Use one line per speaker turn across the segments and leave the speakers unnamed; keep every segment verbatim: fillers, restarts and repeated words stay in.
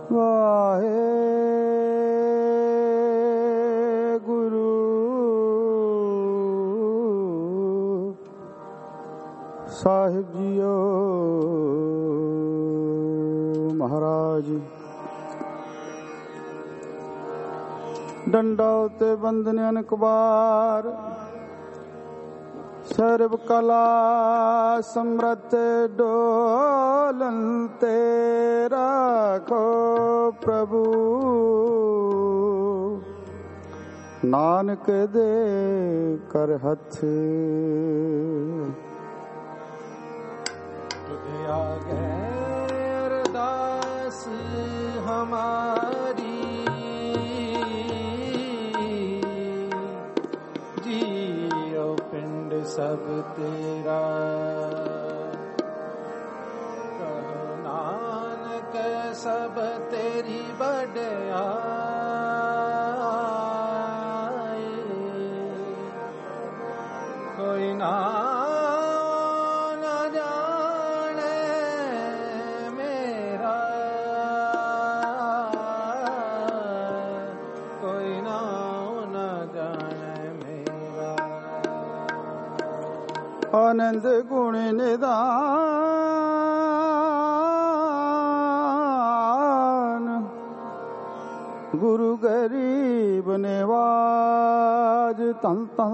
वाहे गुरु साहिब जियो महाराज। डंडा उते बंदने अनेक बार, सर्व कला समृत डोलन तेरा खो प्रभु, नानक दे कर हथ।
तुझे आगे अरदास हमारी, जियो पिंड सब तेरा। कहो नानक सब तेरी बड़ाई, कोई ना
आनंद गुण निदान, गुरु गरीब नेवाज तन तन।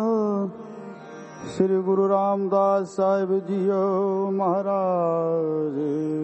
श्री गुरु रामदास साहिब जियो महाराज।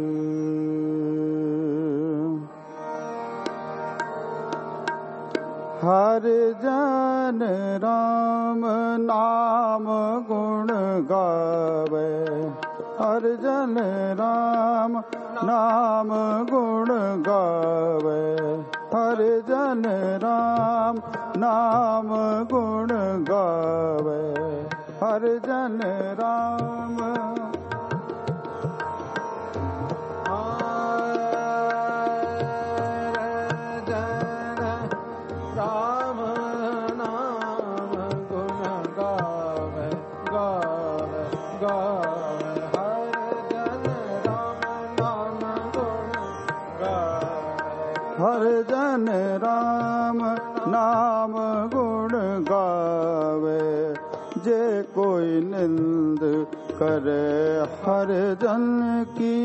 हर जन राम नाम गुण गावे, हर जन राम नाम गुण गावे, हर जन राम नाम गुण गावे, हर जन राम। हर जन राम नाम गुण गावे, जे कोई निंद करे हर जन की,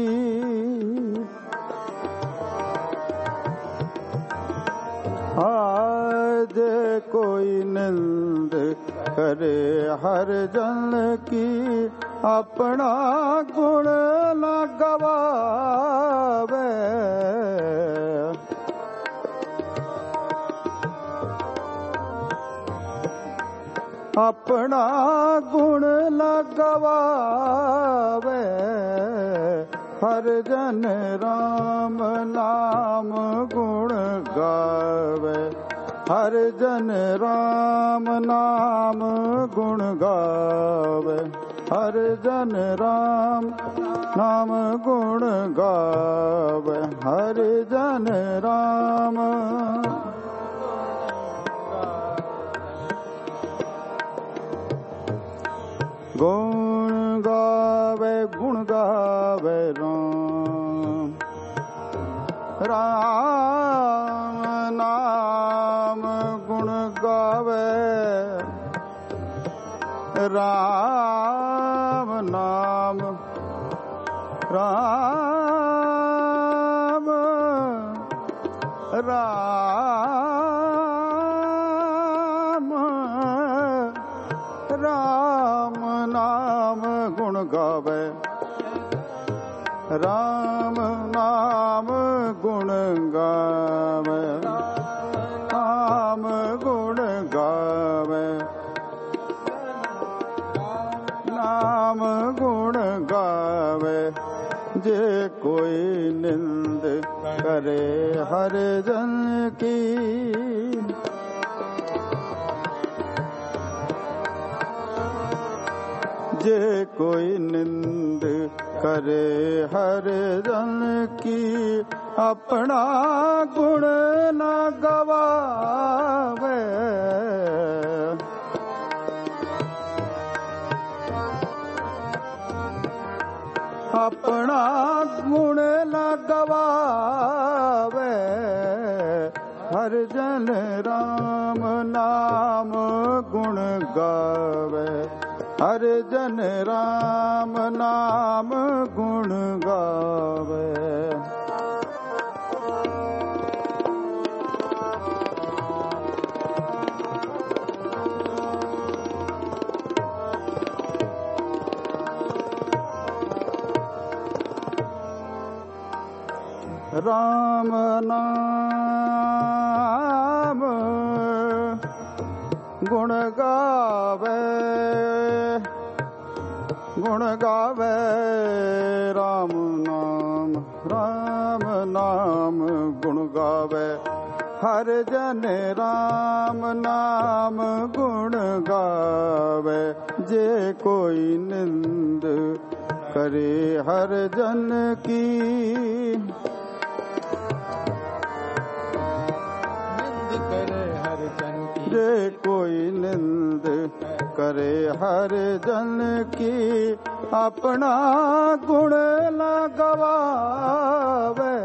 आज कोई निंद करे हर जन की, अपना गुण न गवावे। अपना गुण न गवावे, हर जन राम नाम गुण गावे, हर जन राम नाम गुण गावे, हर जन राम नाम गुण गावे, हर जन राम। गुण गावे गुण गावे राम, राम नाम गुण गावे, राम नाम राम राम राम नाम गुण गावे, राम नाम गुण गावे, नाम गुण गावे, नाम गुण गावे। जे कोई निंद करे हर जन की, जे कोई निंद करे हर जन की, अपना गुण न गवावे। अपना गुण न गवावे, हर जन राम नाम गुण गावे, हर जन राम नाम गुण गावे। राम नाम गुण गावे, गुण गावे राम नाम, राम नाम गुण गावे, हर जन राम नाम गुण गावे। जे कोई निंद करे हर जन की, जे कोई निंद करे हर जन की, अपना गुण न गवावे।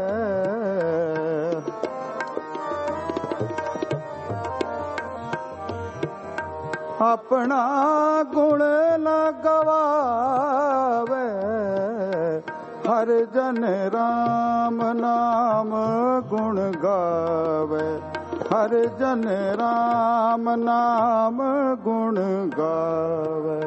अपना गुण न गवावे, हर जन राम नाम गुण गावे, हर जन राम नाम गुण गावे।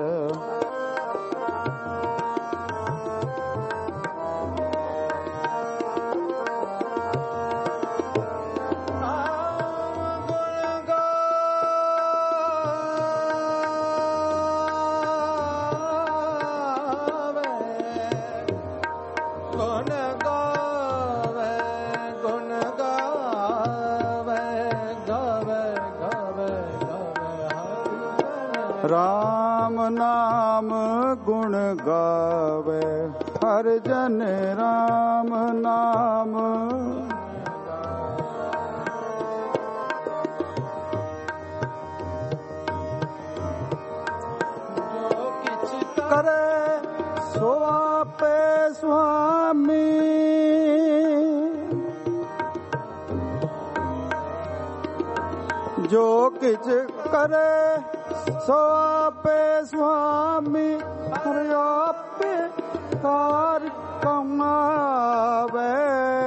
राम नाम गुण गावे, हर जन राम नाम। जो किछ करे सो आपे स्वामी, जो किछ करे सो आपे स्वामी, हर आपे कार कमावे।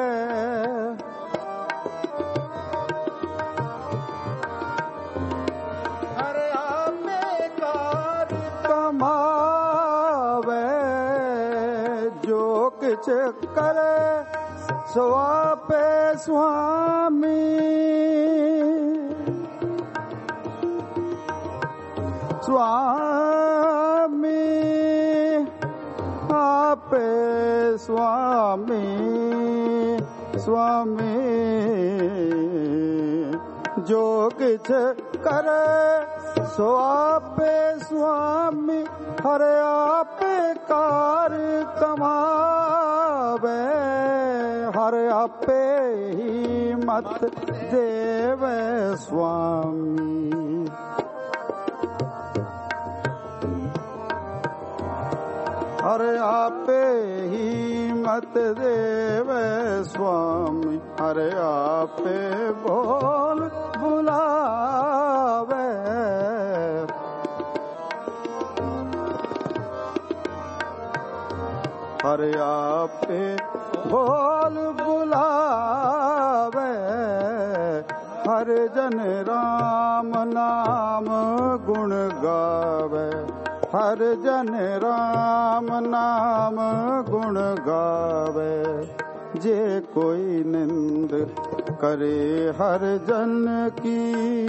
हर आपे कार कमावे, जो किछ करे सो आपे स्वामी, स्वामी आपे स्वामी, स्वामी जो किछ करे सो आपे स्वामी, हर आपे कार कमावे, हर आपे ही मत देवे स्वामी। हर आपे ही मत देवे स्वामी, हर आपे बोल बुलावे। हर आपे बोल बुलावे, हर जन राम नाम गुण गावे, हर जन राम नाम गुण गावे। जे कोई निंद करे हर जन की,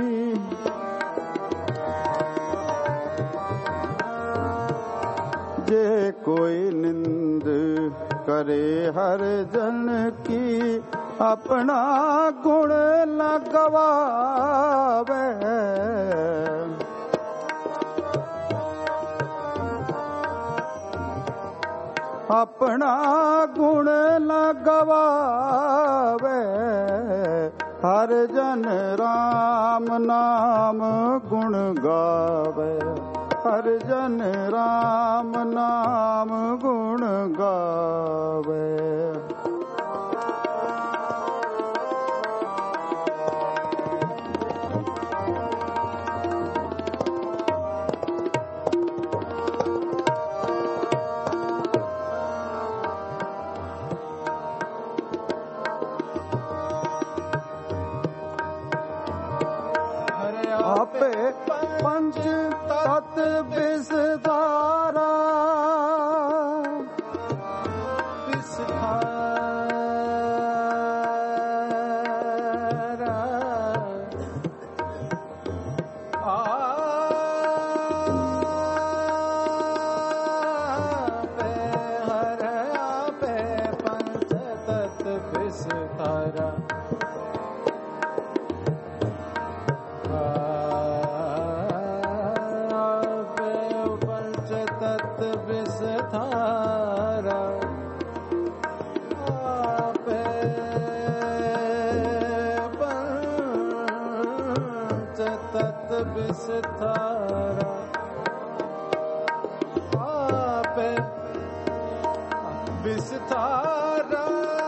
जे कोई निंद करे हर जन की, अपना गुण न गवावे। अपना गुण न गवावे, हर जन राम नाम गुण गावे, हर जन राम नाम गुण गावे।
तारा पंच तत्व विस्तारा पंच तत्व विस्तारा आपे विस्तारा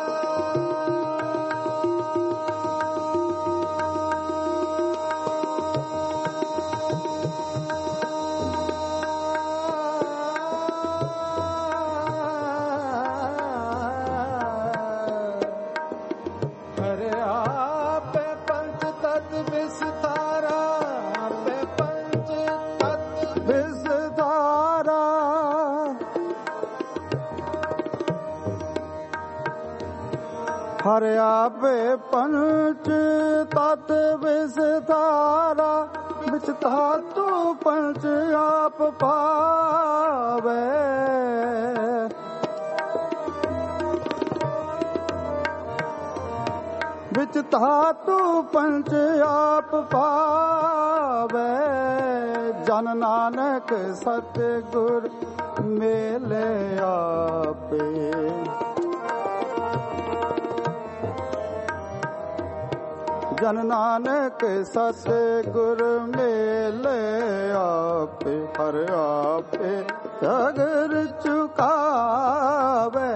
हरे आपे पंच तत् विस्तारा विच धातु पंच आप पावे विच धातु पंच आप पावे जन नानक सतगुर मेले आपे जन नानक सतगुर मेले आपे हर आपे अगर चुकावे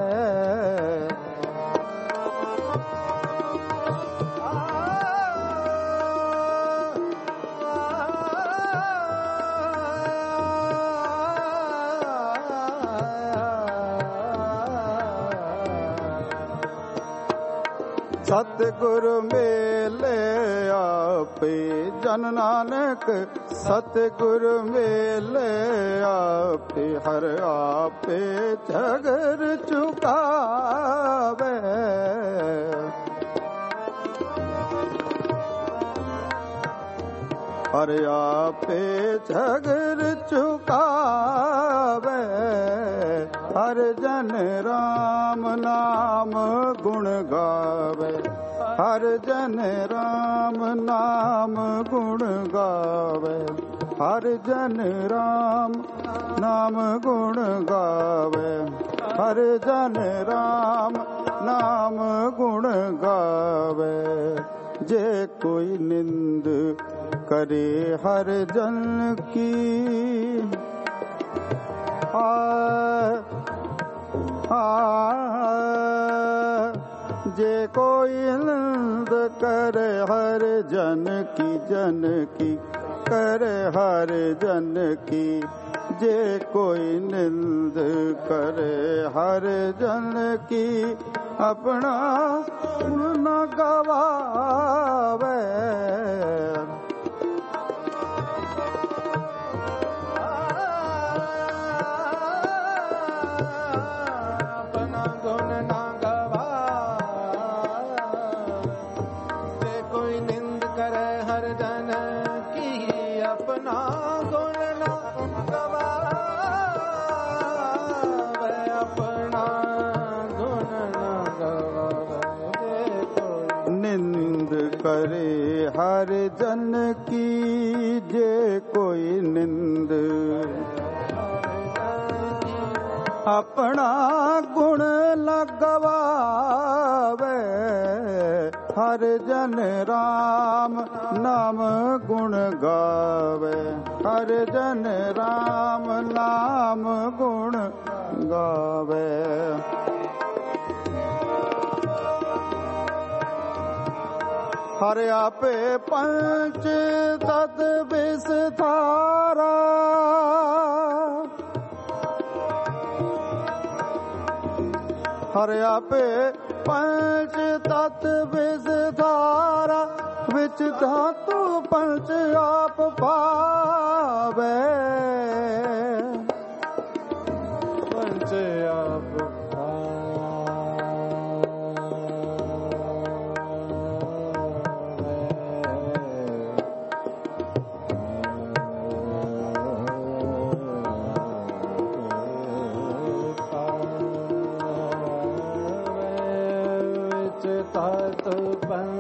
सतगुरु मेले आपे जन नानक सतगुरु मेले आपे हर आपे झगर चुकावे हर आपे झगर चुकावे हर जन राम नाम गुण गावे हर जन राम नाम गुण गावे हर जन राम नाम गुण गावे हर जन राम नाम गुण गावे जे कोई निंद करे हर जन की आ आ जे कोई निंद करे हर जन की जन की करे हर जन की जे कोई निंद करे हर जन की अपना न गवावे करे हर जन की जे कोई निंद अपना गुण लगवावे हर जन राम नाम गुण गावे हर जन राम नाम गुण गावे हर आपे पंच तत् विस्तारा हर आपे पंच तत् विस्तारा विच धातु पंच आप पावे पंच आप
तारा ਭਗਤ ਪੰ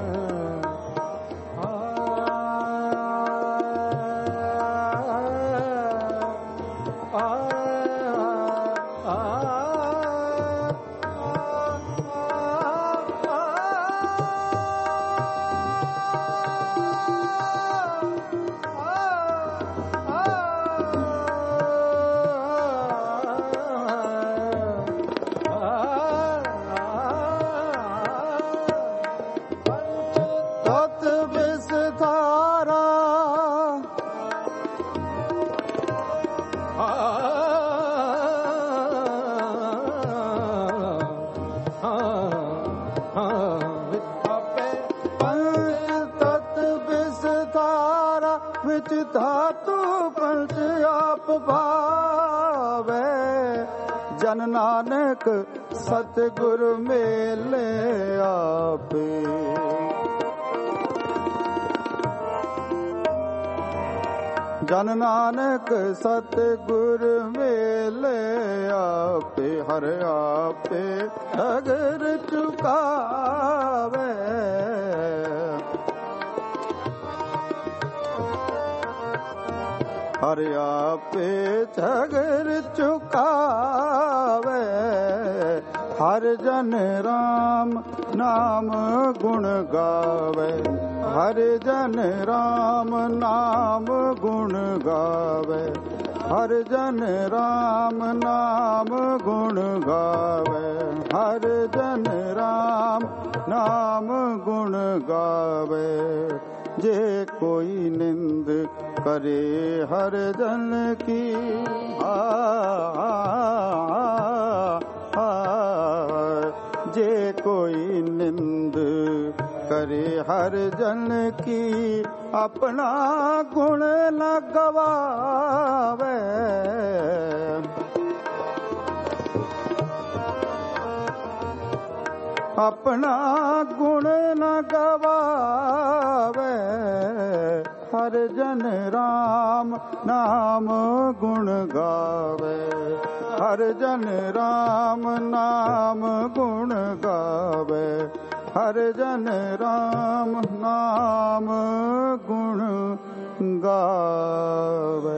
ਧਾਤੂ ਪੰਚ ਆਪ ਭਾਵੇ, ਜਨ ਨਾਨਕ ਸਤਿਗੁਰ ਮੇਲੇ ਆਪੇ। ਜਨ ਨਾਨਕ ਸਤਿਗੁਰ ਮੇਲੇ ਆਪੇ, ਹਰਿ ਆਪੇ ਠਗਰ ਚੁਕਾਵੇ। ਹਰਿ ਆਪੇ ਠਗਰ ਚੁਕਾਵੇ, ਹਰ ਜਨ ਰਾਮ ਨਾਮ ਗੁਣ ਗਾਵੇ। ਹਰ ਜਨ ਰਾਮ ਨਾਮ ਗੁਣ ਗਾਵੇ, ਹਰ ਜਨ ਰਾਮ ਨਾਮ ਗੁਣ ਗਾਵੇ। ਹਰ ਜਨ ਰਾਮ ਨਾਮ ਗੁਣ ਗਾਵੇ, ਜੇ ਕੋਈ ਨਿੰਦ ਕਰੇ ਹਰ ਜਨ ਕੀ। ਆ, ਆ, ਆ, ਜੇ ਕੋਈ ਨਿੰਦ ਕਰੇ ਹਰ ਜਨ ਕੀ, ਆਪਣਾ ਗੁਣ ਨ ਗਵਾਵੇ। ਆਪਣਾ ਗੁਣ ਨ ਗਵਾਵੇ, ਹਰ ਜਨ ਰਾਮ ਨਾਮ ਗੁਣ ਗਾਵੇ। ਹਰ ਜਨ ਰਾਮ ਨਾਮ ਗੁਣ ਗਾਵੇ, ਹਰ ਜਨ ਰਾਮ ਨਾਮ ਗੁਣ ਗਾਵੇ।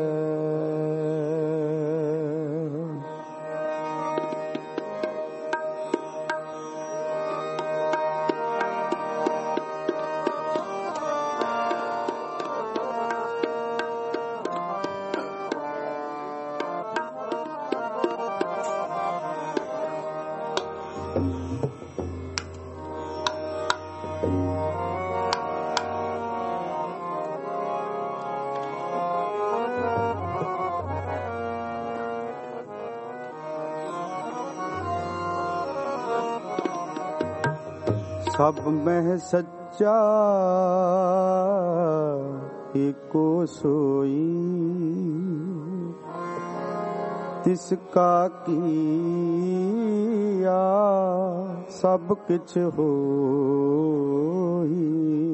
ਸਭ ਮਹਿ ਸੱਚਾ ਏਕੋ ਸੋਈ, ਤਿਸ ਕਾ ਕੀਆ ਸਭ ਕਿਛ ਹੋਈ।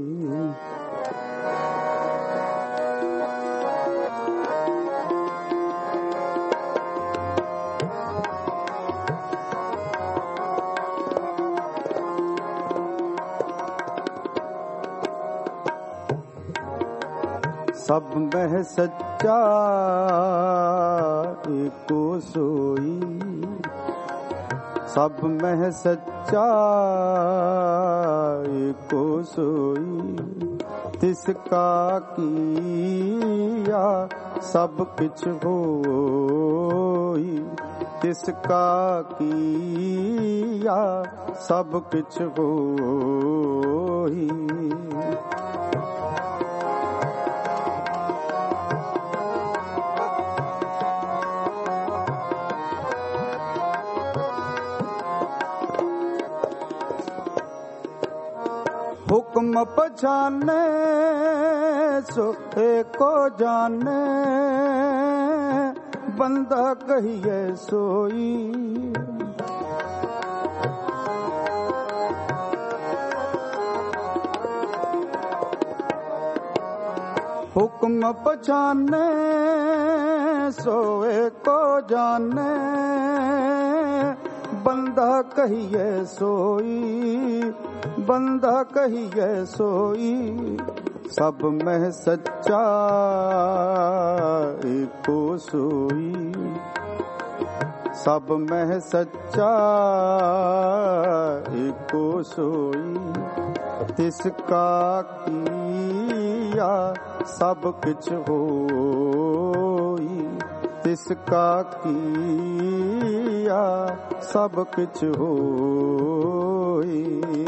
ਸਭ ਮਹਿ ਸੱਚਾ ਏਕੋ ਸੋਈ, ਸਭ ਮਹਿ ਸੱਚਾ ਏਕੋ ਸੋਈ। ਤਿਸ ਕਾ ਕੀਆ ਸਭ ਕਿਛ ਹੋਈ, ਤਿਸ ਕਾ ਕੀਆ ਸਭ ਕਿਛ ਹੋਈ। ਹੁਕਮ ਪਛਾਨੇ ਸੋ ਏਕੋ ਜਾਣੇ, ਬੰਦਾ ਕਹੀਏ ਸੋਈ। ਹੁਕਮ ਪਛਾਨੇ ਸੋ ਏਕੋ ਜਾਣੇ, ਬੰਦਾ ਕਹੀਏ ਸੋਈ। ਬੰਦਾ ਕਹੀਏ ਸੋਈ, ਸਭ ਮਹਿ ਸੱਚਾ ਏਕੋ ਸੋਈ। ਸਭ ਮਹਿ ਸੱਚਾ ਏਕੋ ਸੋਈ, ਤਿਸ ਕਾ ਕੀਆ ਸਭ ਕਿਛ ਹੋਈ। ਤਿਸ ਕਾ ਕੀਆ ਸਭ ਕਿਛ ਹੋਈ।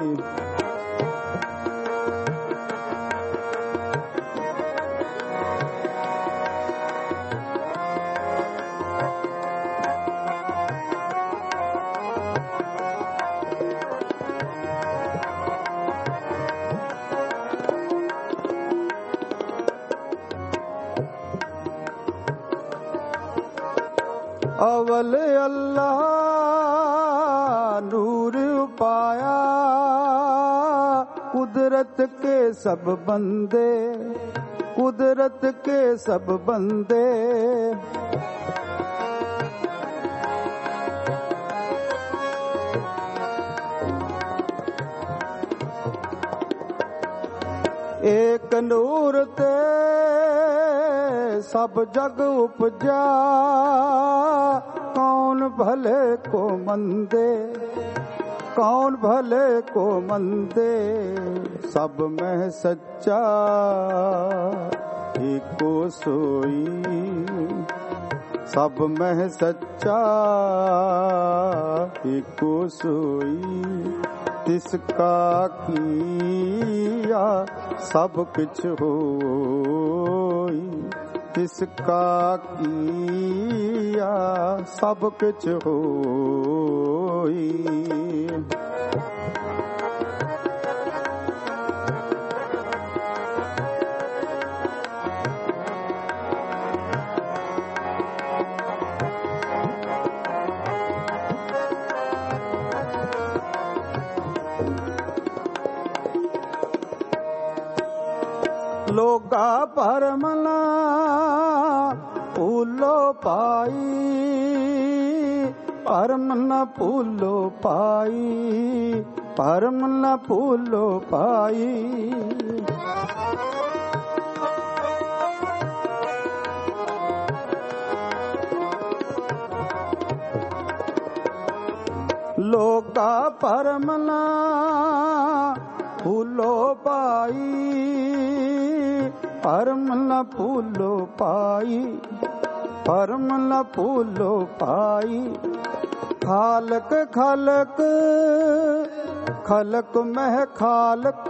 अवल अल्लाह नूर पाया, कुदरत के सब बंदे, कुदरत के सब बंदे। एक नूर ते सब जग उपजा, कौन भले को मंदे, कौन भले को मंदे। सब में सच्चा एको सोई, सब में सच्चा एको सोई। तिसका किया सब किछ होई, तिसका किया सब किछ होई। लोगा परमला भूलो पाई, परम न भूलो पाई, परम न भूलो पाई। लोगा परमला भूलो पाई, परम न भूलो पाई, परम न भूलो पाई। खालक खालक खालक मह खालक,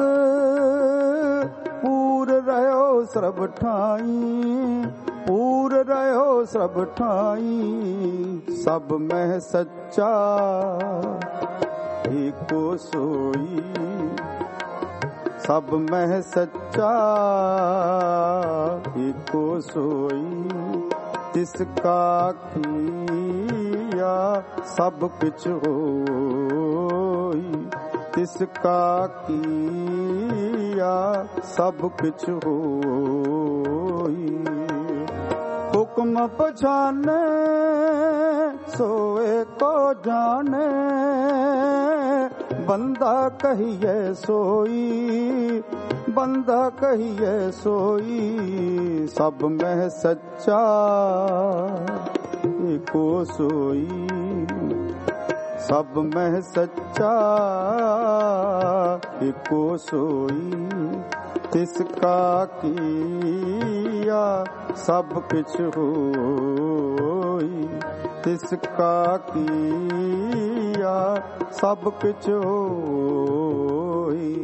पूर रहो सब ठाई, पूर रहो सब ठाई। सब मह सच्चा एको सोई, सब मह सच्चा एको सोई। तिसका किया सब किछ होई, तिसका किया सब किछ होई। हुक्म पछाने सोए को जाने, बंदा कहिए सोई, बंदा कहिए सोई। सब में सच्चा एको सोई, सब में सच्चा एको सोई। तिसका किया सब किछ होई, तिसका किया सब किछ होई।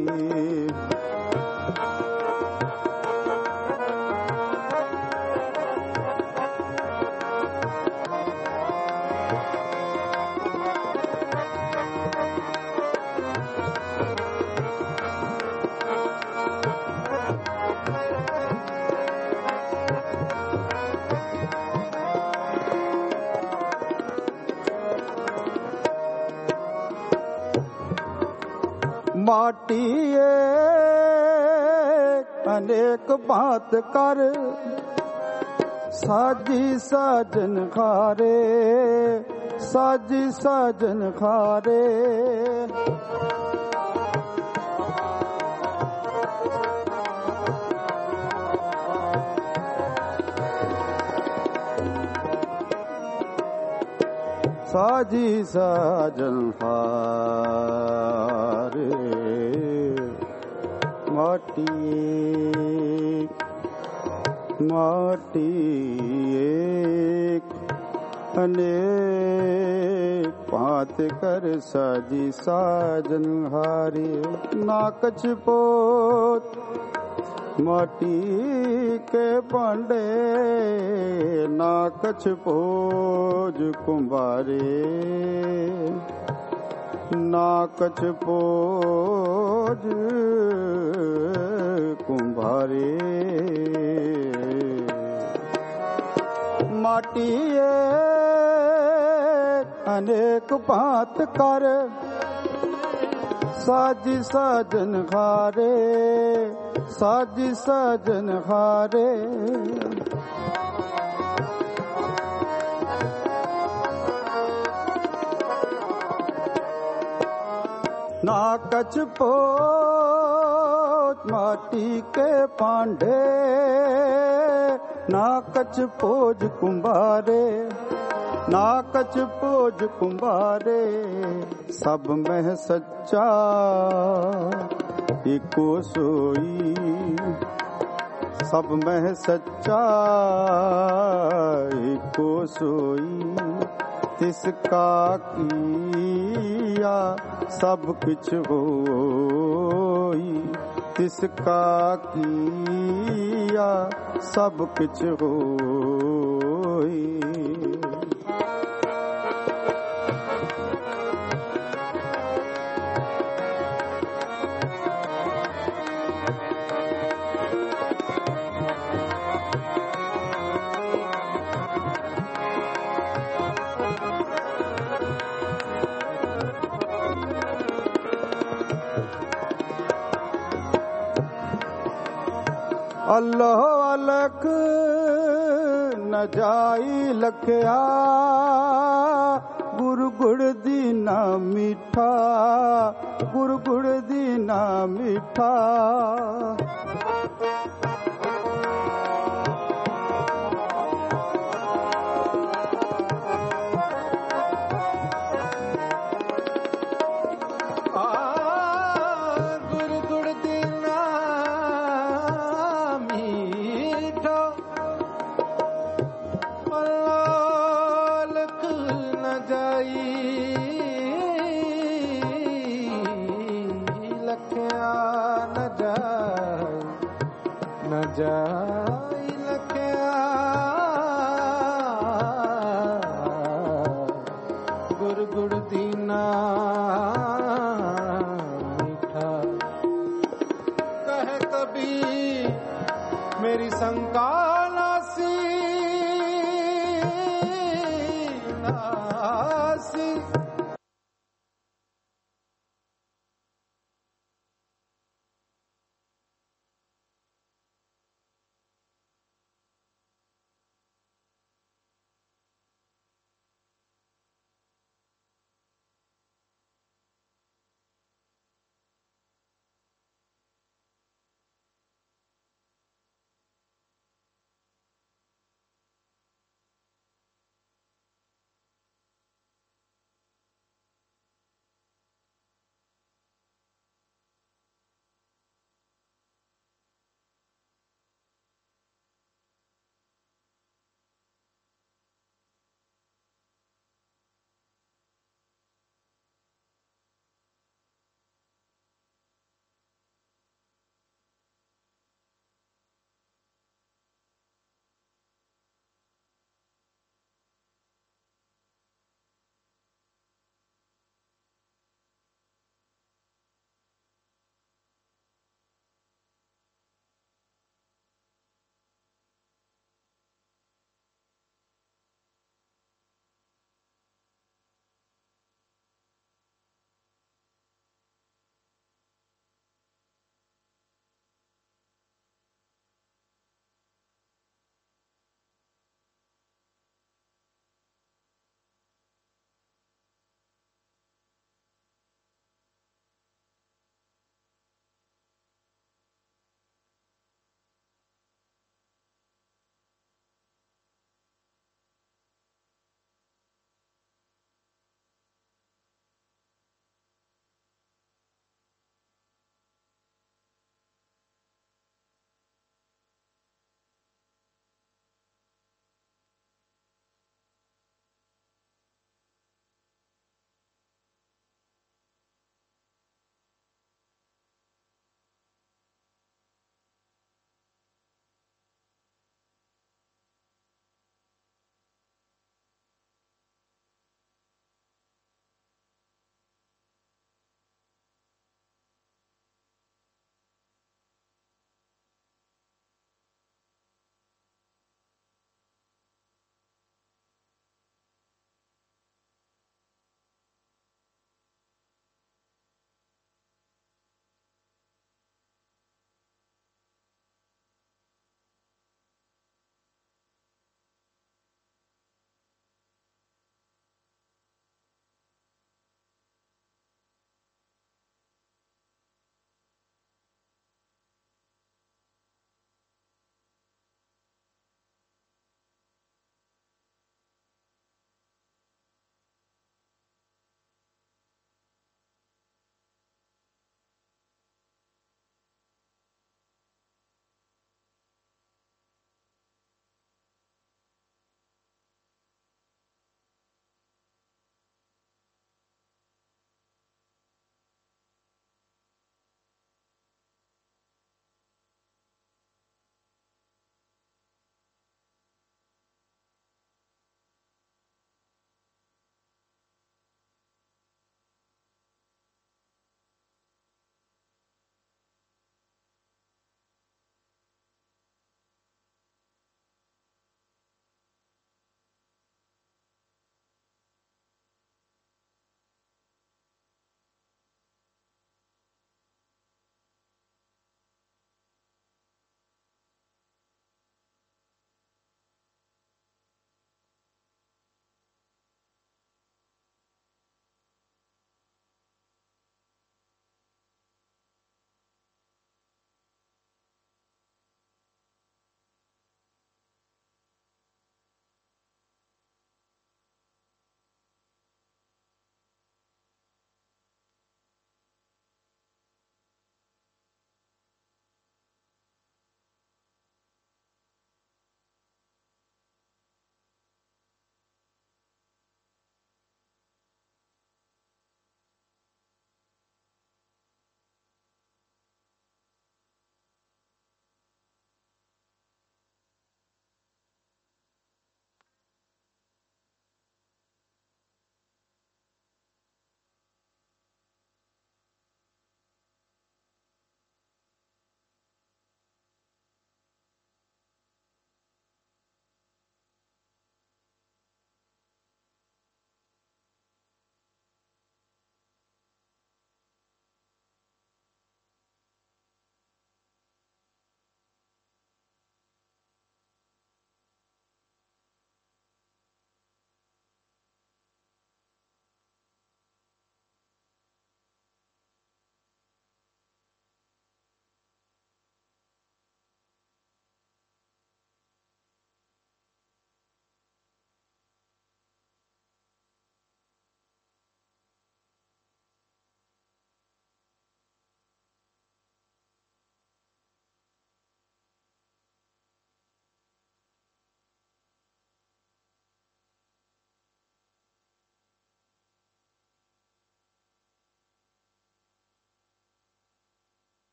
माटी अनेक बात कर, साजी साजन खारे, साजी साजन खारे। साजी साजन हारे माटी माटी एक अनेक पात कर साजी साजन हारे ना कछ पोत माटी के पांडे ना कछ पोज कुंभारे ना कछ पोज कुंभारे माटी अनेक भांत कर साजी साजन हारे साजी साजन हारे ना कछ पोत माटी के पांडे ना कछ पोज कुंभारे ना कछ पोज कुंभारे सब में सच्चा एको सोई सब में सच्चा एको सोई तिसका किया सब कुछ होई तिसका किया सब कुछ होई अल्लाह अलख न जाई लखया गुरु गुड़ दीना मीठा गुरु गुड़ दीना मीठा जाई लखया गुर गुड़ दीना मीठा कहे कबीर मेरी शंका नासी नासी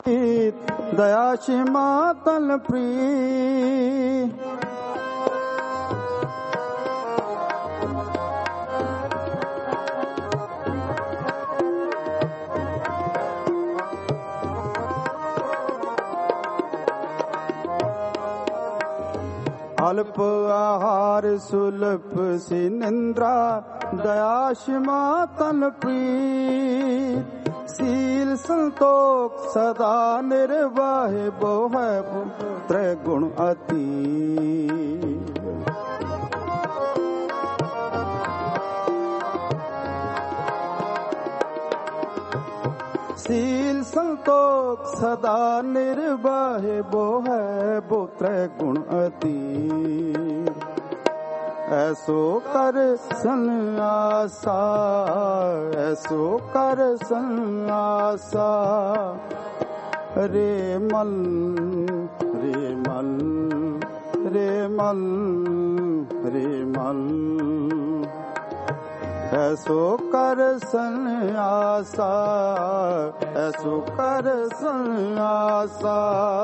दया क्षमा तल प्रीत अल्प आहार सुलभ सी निंद्रा दया क्षमा तल प्रीत शील संतोष सदा निर्वाह बो है त्रिगुण अति शील संतोष सदा निर्वाह बो है बो त्रिगुण अति ऐसो कर सन्यासा ऐसो कर सन्यासा रे मल रे मल रे मल रे मल ऐसो कर सन्यासा ऐसो कर सन्यासा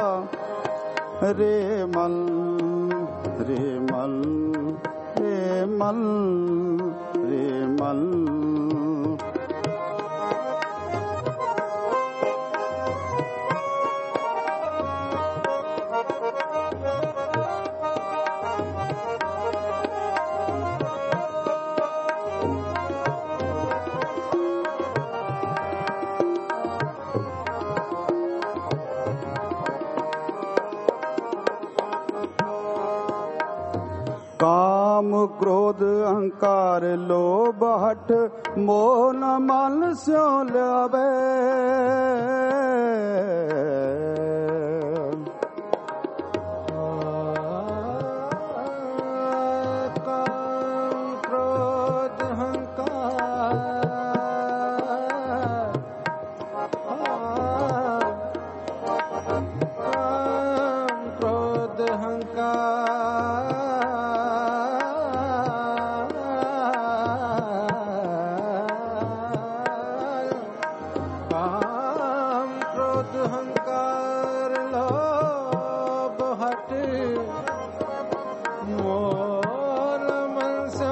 रे मल रे मल रे मल रे मल काम क्रोध अहंकार लोभ हठ मोह न मन स्यो लावे
काम क्रोध अहंकार काम क्रोध अहंकार अहंकार लोभ हट मोह न मन स्यो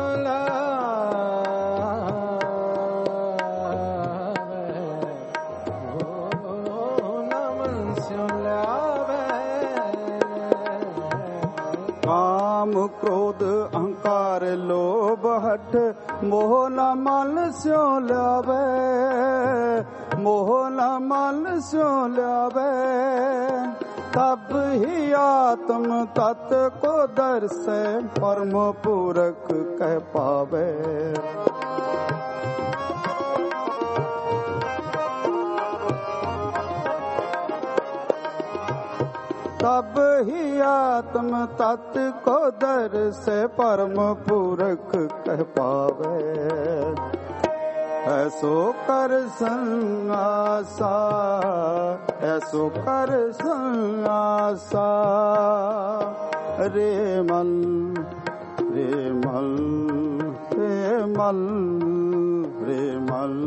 लावे मोह न मन स्यो लावे
काम क्रोध अहंकार लोभ हठ मोह न मन स्यो लावे मोह न मन स्यो लावे तब ही आत्म तत्व को दर्शे परम पूरक कह पावे तब ही आत्म तत्व को दर्शे परम पूरक कह पावे ऐसो कर सन्यासा ऐसो कर सन्यासा रे मल रे मल रे मल रे मल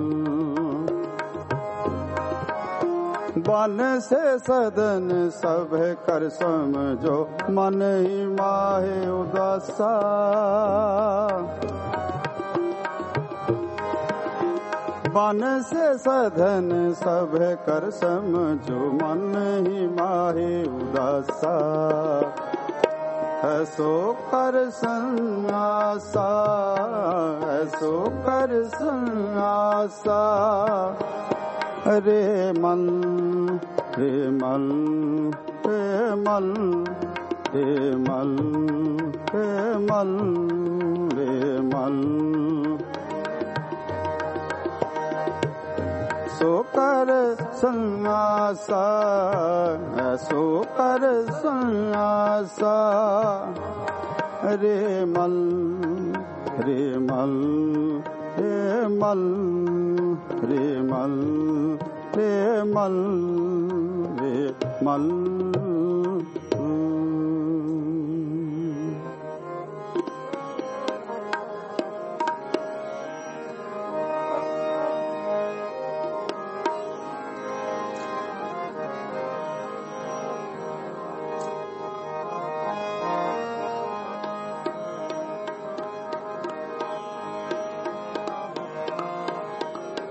बन से सदन सब कर समझो मन ही माहे उदासा बन से सधन सब कर समझो मन ही माहे उदासा ऐसो कर सन्यासा ऐसो कर सन्यासा रे मन रे मन रे मन रे मन रे मन रे मन सो कर सन्यासा ऐसो कर सन्यासा रे मल रे मल रे मल रे मल रे मल रे मल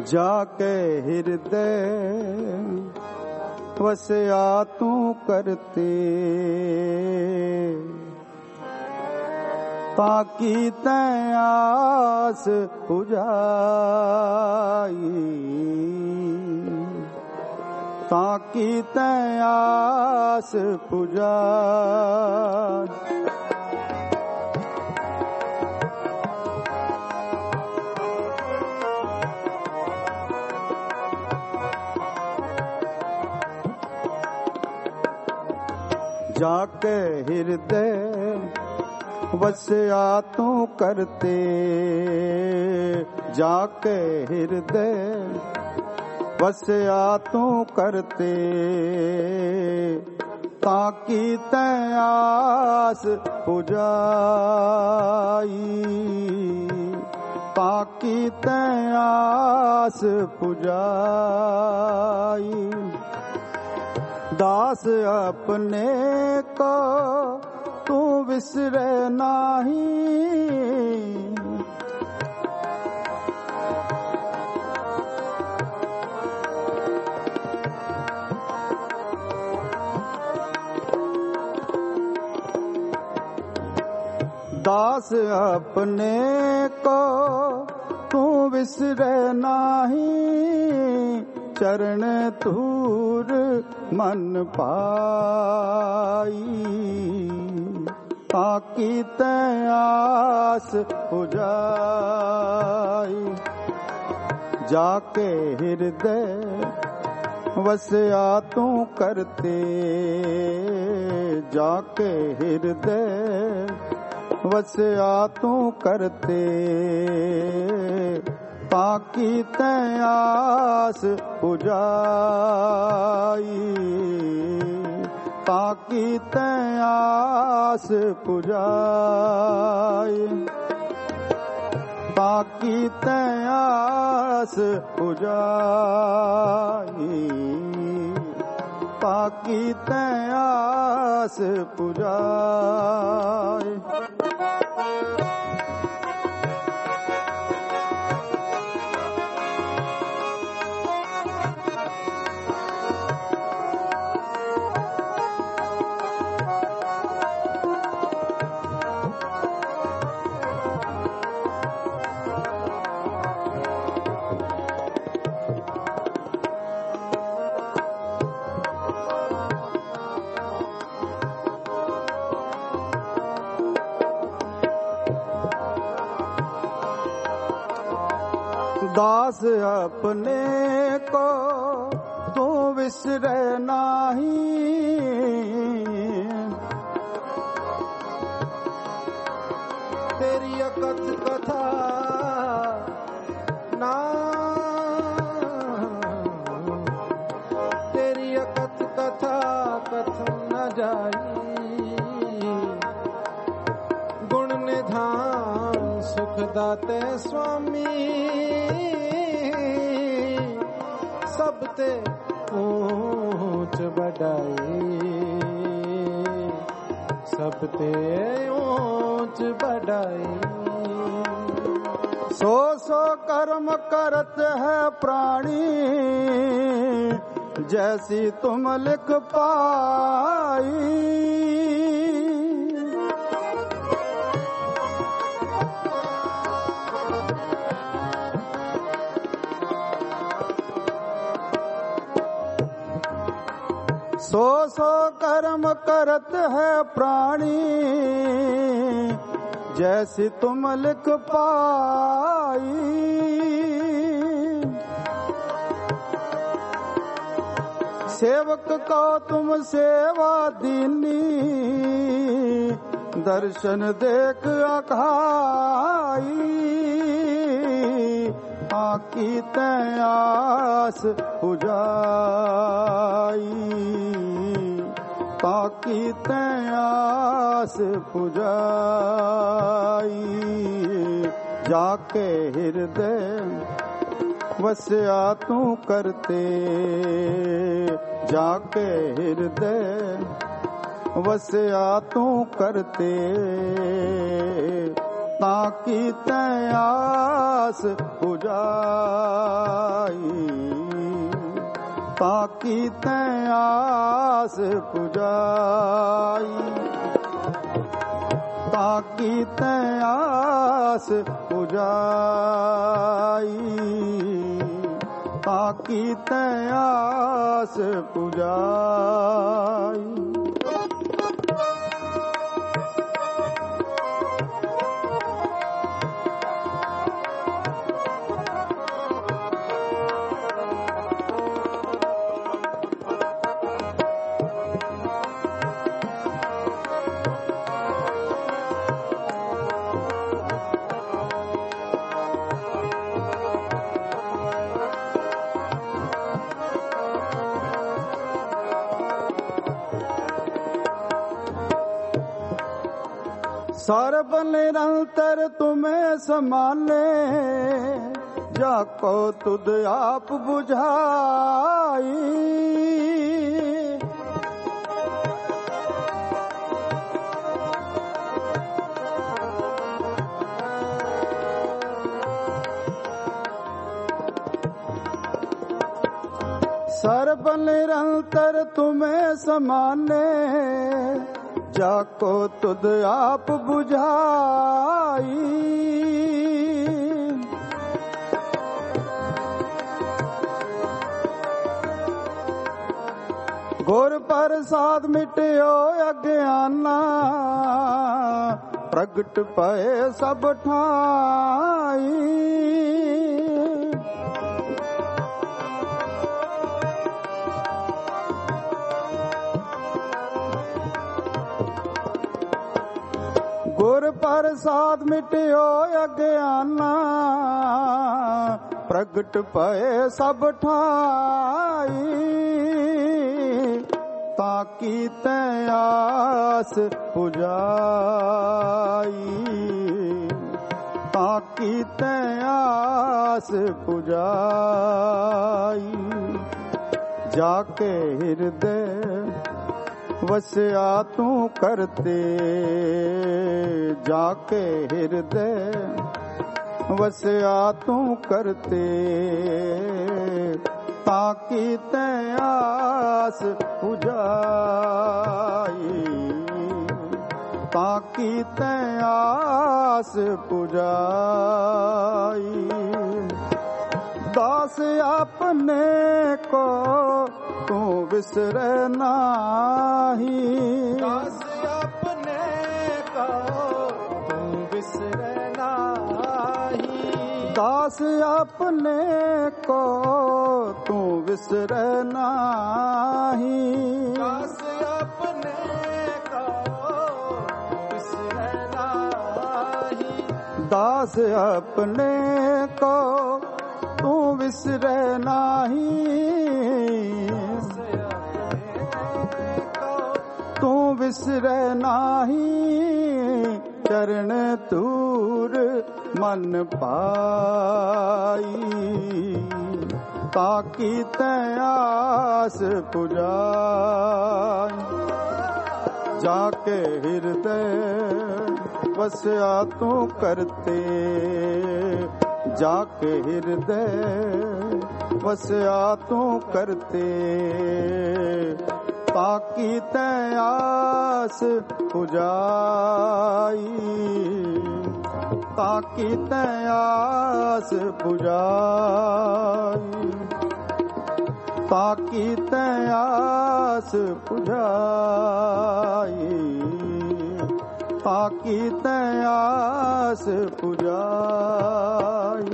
जाके हृदय वसया तू करते, ताकि तैं आस पुजाई, ताकि तैं आस पुजाई। जाके हृदय वसया तू करते, जाके हृदय वसया तू करते, ताकि तैं आस पुजाई, ताकि तैं आस पुजाई। दास अपने को तू विसरे नाही, दास अपने को तू विसरे नाही, चरण धूर मन पाई, ताकि तैं आस पुजाई। जाके हृदय वसया तू करते, जाके हृदय वसया तू करते, ताकि तैं आस पुजाई, ताकि तैं आस पुजाई, ताकि तैं आस पुजाई, ताकि तैं आस पुजाई। दास अपने को तू विसरे नाही,
तेरी अकथ कथा ना, तेरी अकथ कथा कथन न जाई, गुण निधान सुख दाते स्वामी, सब ते ऊंच बढ़ाई, सब ते ऊंच बढ़ाई।
सो सो कर्म करत है प्राणी, जैसी तुम लिख पाई, सो सो कर्म करत है प्राणी, जैसी तुम लिख पाई, सेवक को तुम सेवा दीनी, दर्शन देख अघाई, ताकि तैं आस पुजाई, ताकि तैं आस पुजाई। जाके हृदय वसया तू करते, जाके हृदय वसया तू करते, ताकी तै आस पुजाई, ताकी तै आस पुजाई, ताकी तै आस पुजाई, ताकी तै आस पुजाई। सर्ब निरंतर तुम्हें समाने, जाको तुद आप बुझाई, सर्ब निरंतर तुम्हें समाने, जाको तुद आप बुझाई, गुर प्रसाद मिट्यो अज्ञाना, प्रगट पए सब ठाई, गुर प्रसाद मिट्यो अज्ञाना, प्रगट पए सब ठाई, ताकी तै आस पुजाई, ताकी तै आस पुजाई, जाके हृदय वस्या तू करते, जाके हृदय वस्या तू करते, ताकी तै आस पुजाई, ताकी तै आस पुजाई। दास अपने को तू बिसरे नाही,
दास अपने को तू बिसरे नाही,
दास अपने को तू बिसरे नाही,
दास अपने को बिसरे नाही,
दास अपने को तू बिसरे नाही, तू बिसरे नाही, चरण तूर मन पाई, ताकी तै आस पुजाई, जाके हृदय वस्या तू करते, जाके हृदय वस्या तू करते, ताकी तै आस पुजाई, ताकी तै आस पुजाई, ताकी तै आस पुजाई, ताकी तै आस पुजाई।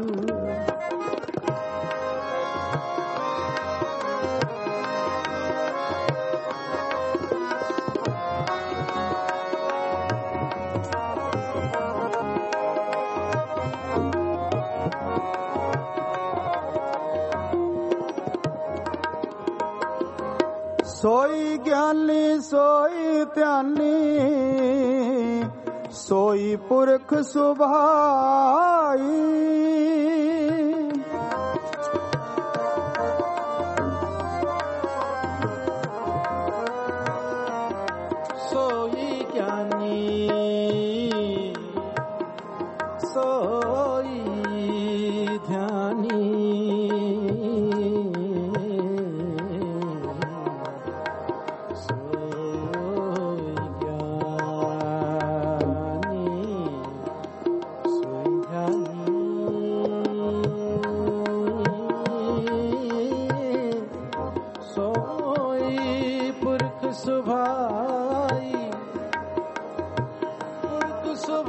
सोई ज्ञानी सोई ध्यानी, सोई पुरख सुभाई,
सोई ज्ञानी सोई पुरख सुभाई पुरख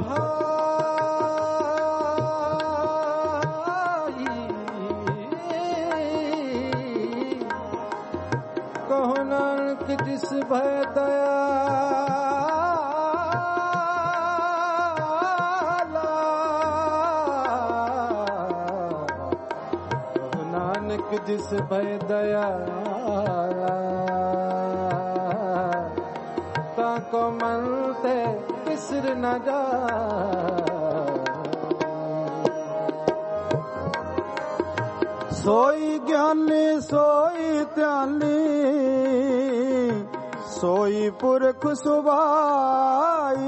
सुभाई कहो नानक जिस भय दयाला कहो नानक जिस भय दयाला ताको मन ते बिसर न जा
सोई ज्ञानी सोई ध्यानी सोई पुरख सुभाई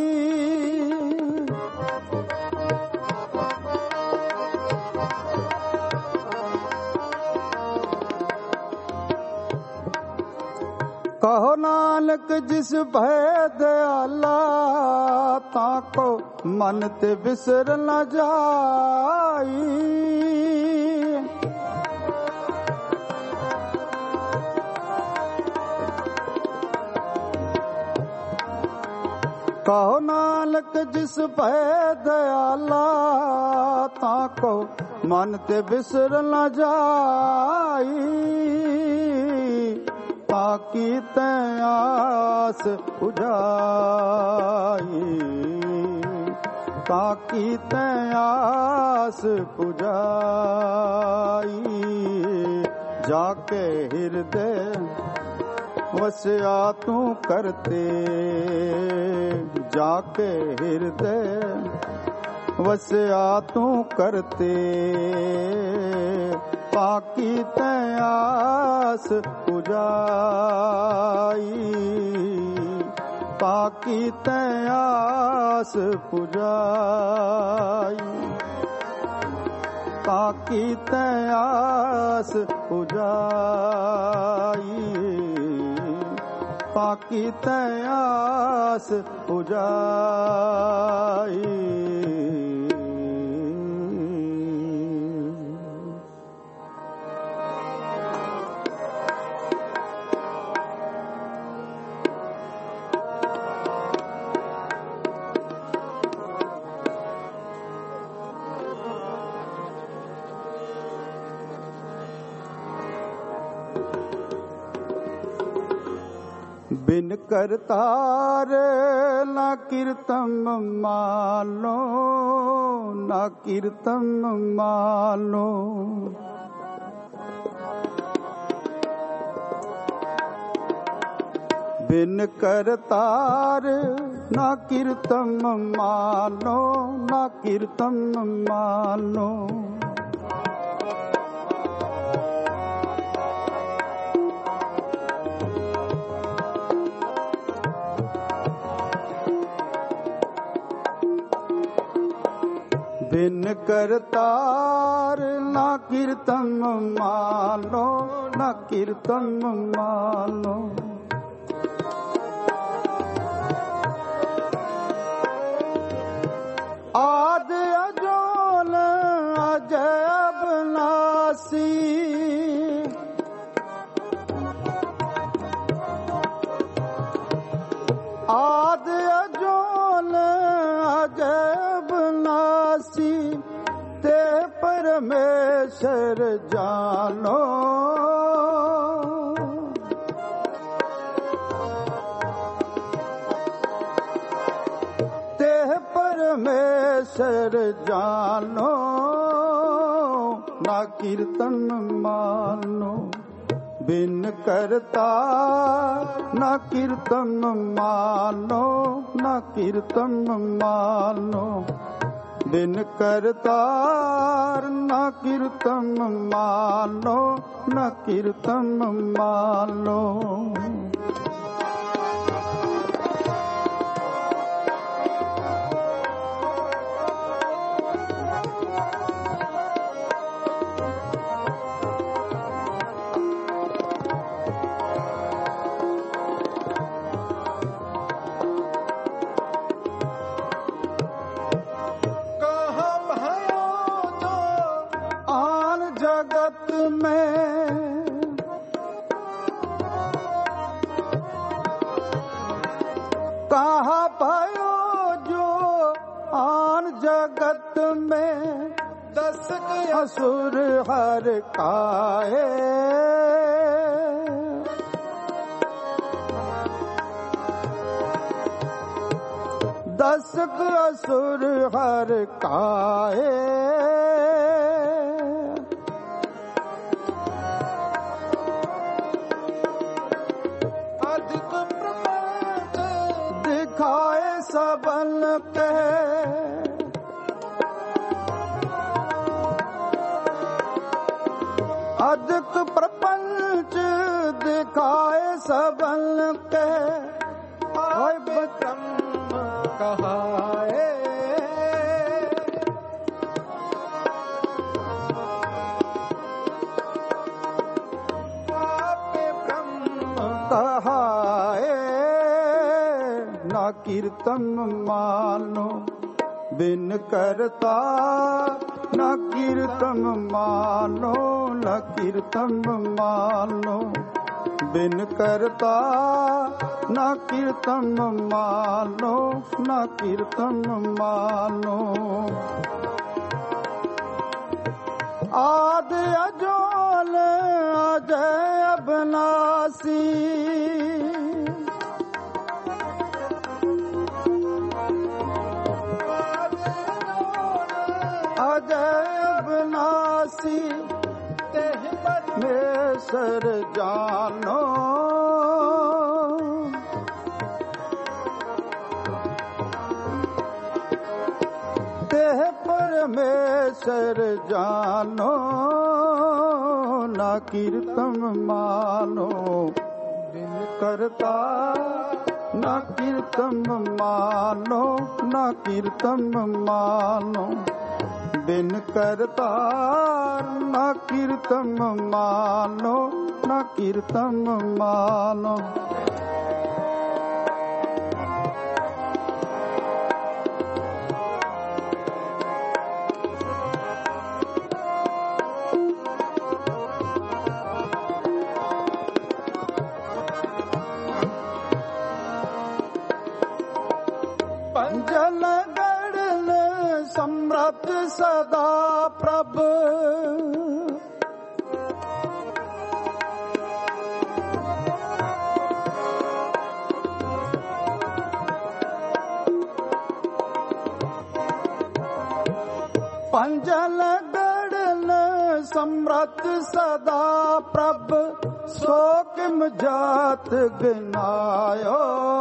कहो नानक जिस भय दयाला ताको मन ते बिसर न जाई कहो नानक जिस भय दयाला ताको मन ते बिसर न जाई ताकि तैं आस पुजाई ताकि तैं आस पुजाई जाके हृदय वस्या तू करते जाके हृदय वस्या तू करते पाकी तयास पुजाई पाकी तयास पुजाई पाकी तयास पुजाई पाकी तयास पुजाई बिन करतार न कीर्तन मानो न कीर्तन मानो बिन करतार न कीर्तन मानो न कीर्तन मानो बिन करतार न कीर्तन मानो न कीर्तन मानो आद अजोल अजय अविनाशी आद अजोल अजय अविनाशी ते परमेश्वर जानो ते परमेश्वर जानो ना कीर्तन मानो बिन करता ना कीर्तन मानो ना कीर्तन मानो बिन करतार न कीर्तन मानो न कीर्तन मानो जगत में कहा भयो जो आन जगत में
दस
असुर हर काए। दस असुर हर काए।
अधिक प्रपंच
दिखाए सबन के। अधिक प्रपंच दिखाए सबन के।
आप ब्रह्म कहाए। आप ब्रह्म
कहाए। ना कीर्तन मानो बिन करता। ना कीर्तन मानो न कीर्तन मानो बिन करता। न कीर्तन मानो न कीर्तन मानो। आदि अजोल अजय अविनाशी। अजय अविनाशी तेहि परमेश्वर जानो। तेह परमेश्वर जानो। ना कीर्तन मानो बिन करता। ना कीर्तन मानो ना कीर्तन मानो बिन करता। ना कीर्तन मानो ना कीर्तन मानो। पंजन गढ़न समृत सदा प्रभ। पंजन गढ़न समृत सदा प्रभ। सो किम जात गिनायो।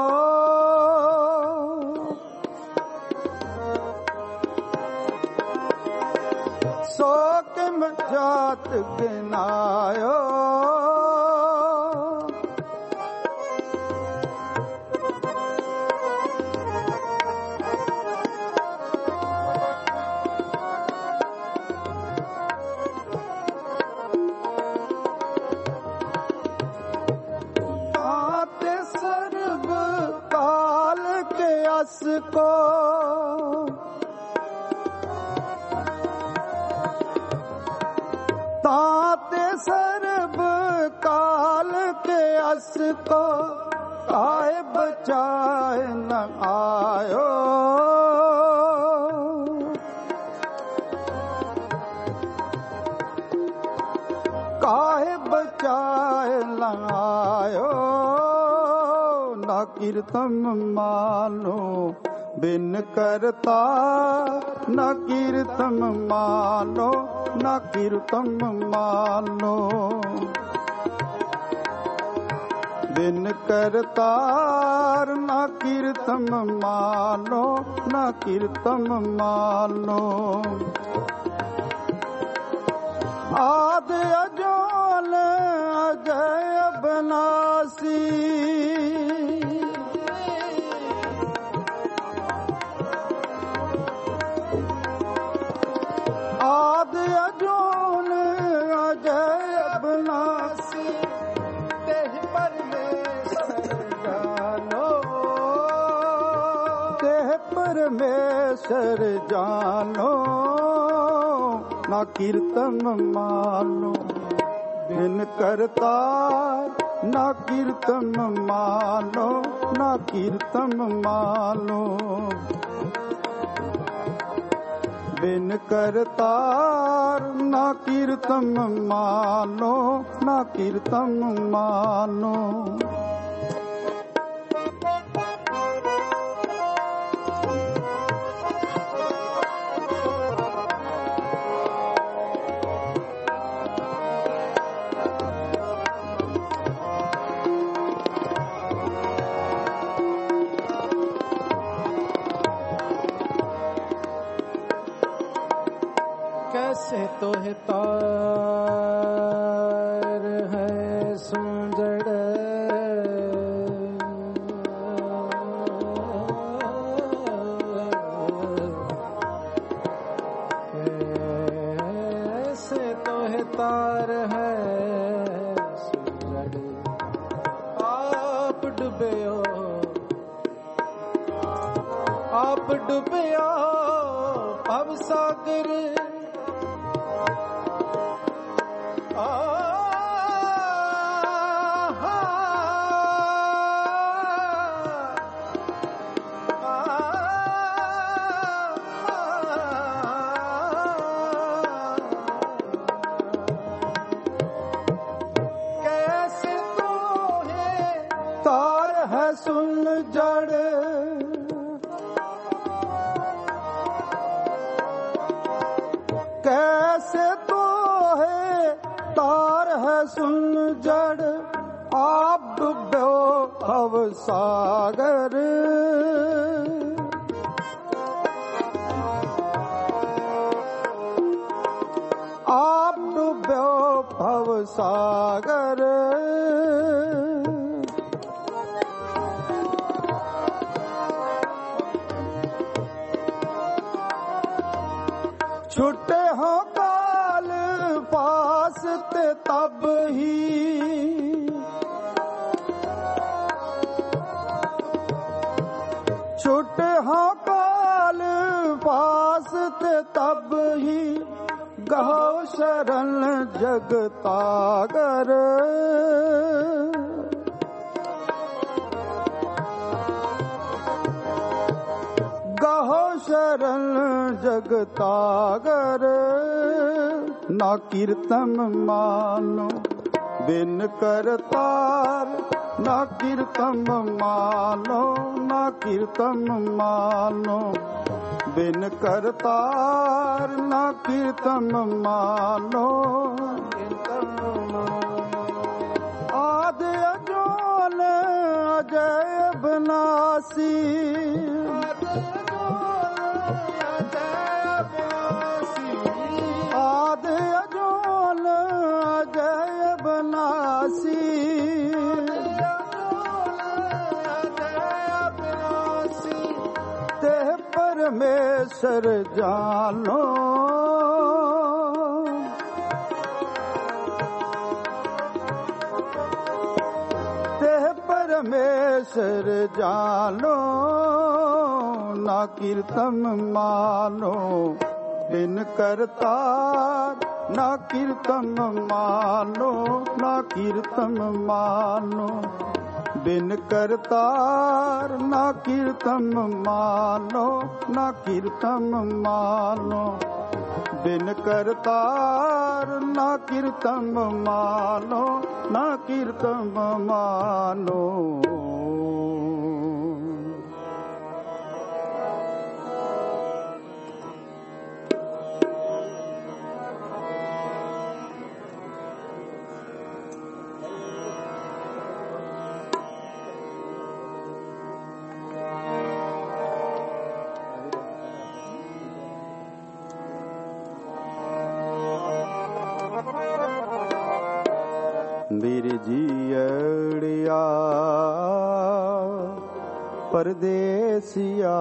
सो किम जात गिनायो। आते सर्व काल के अस को। ताते सर्व काल के अस को। आए बचाए न आयो। काहे बचाए न आयो। ना कीर्तन मानो बिन करता। ना कीर्तन मानो ना कीर्तन मानो बिन करतार। ना कीर्तन मानो ना कीर्तन मानो। आदि अजोल अजय अविनाशी। आदि अजोल अजय अविनाशी तेहि परमेश्वर जानो। तेहि परमेश्वर जानो। ना कीर्तन मानो बिन करता। ना कीर्तन मानो, ना कीर्तन मानो। बिन करतार ना कीर्तन मानो, ना कीर्तन मानो।
कैसे तोहे तार है सुंजड़, कैसे तोहे तार है सुंजड़। आप डुबयो, आप डुबयो भव सागर,
सुन जड़। कैसे तो है तार है सुन जड़, आप डूबो भव सागर। आप डूबो भव सागर। छुटे हो काल पास ते तब ही, छुटे हो काल पास ते तब ही, गहो शरण जगतागर। गहो शरण जगतागर। ना कीर्तन मानो बिन करतार, ना कीर्तन मानो, ना कीर्तन मानो बिन करतार, ना कीर्तन मानो। आद अजोन अजय बनासी, आद अजोन अजय बनासी। ते परमेश्वर जानो, ते परमेश्वर जानो। ना कीर्तन मानो बिन करतार, ना कीर्तन मानो, ना कीर्तन मानो बिन करतार। ना कीर्तन मानो, ना कीर्तन मानो बिन करतार। ना कीर्तन मानो, ना कीर्तन मानो। बिरजियड़िया परदेसिया,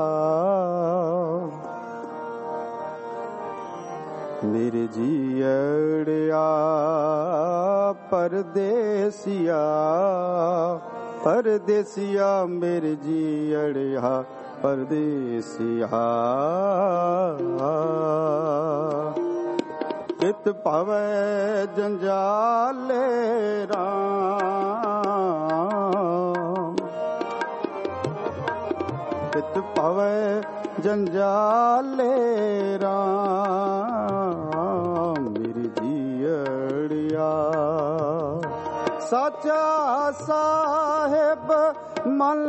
बिरजियड़िया परदेसिया, परदेसिया बिरजियड़िया परदेसिया। चित पावे जंजाले राम, ਕਿਤ ਭਵੈ ਜੰਜਾਲੇ ਰਾਮ ਮੇਰੀ ਜੀਅੜਿਆ। ਸਾਚਾ ਸਾਹਿਬ ਮਨ